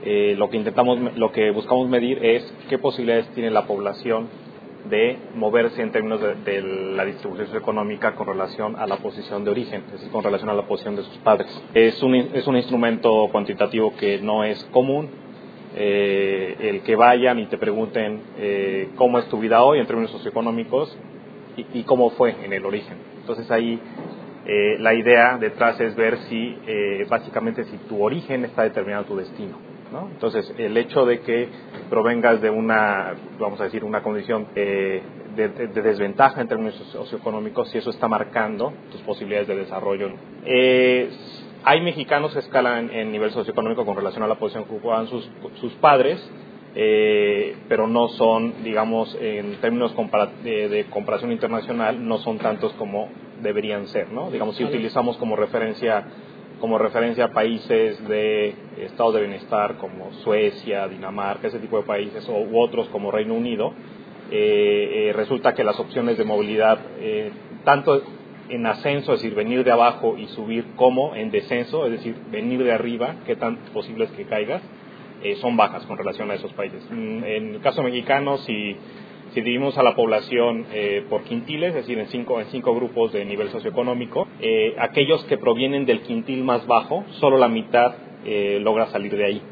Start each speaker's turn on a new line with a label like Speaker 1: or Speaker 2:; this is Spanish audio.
Speaker 1: lo que buscamos medir es qué posibilidades tiene la población de moverse en términos de la distribución socioeconómica con relación a la posición de origen, es decir, con relación a la posición de sus padres. Es un instrumento cuantitativo que no es común, el que vayan y te pregunten cómo es tu vida hoy en términos socioeconómicos y cómo fue en el origen. Entonces ahí la idea detrás es ver si básicamente si tu origen está determinando tu destino, ¿no? Entonces el hecho de que provengas de una condición de desventaja en términos socioeconómicos, si eso está marcando tus posibilidades de desarrollo. Hay mexicanos que escalan en nivel socioeconómico con relación a la posición que ocupaban sus padres, pero no son, digamos, en términos de comparación internacional, no son tantos como deberían ser, ¿no? Digamos, si utilizamos como referencia países de estados de bienestar como Suecia, Dinamarca, ese tipo de países, u otros como Reino Unido, resulta que las opciones de movilidad, tanto en ascenso, es decir, venir de abajo y subir, como en descenso, es decir, venir de arriba, qué tan posible es que caigas, son bajas con relación a esos países. En el caso mexicano, si dividimos a la población por quintiles, es decir, en cinco grupos de nivel socioeconómico, aquellos que provienen del quintil más bajo, solo la mitad logra salir de ahí.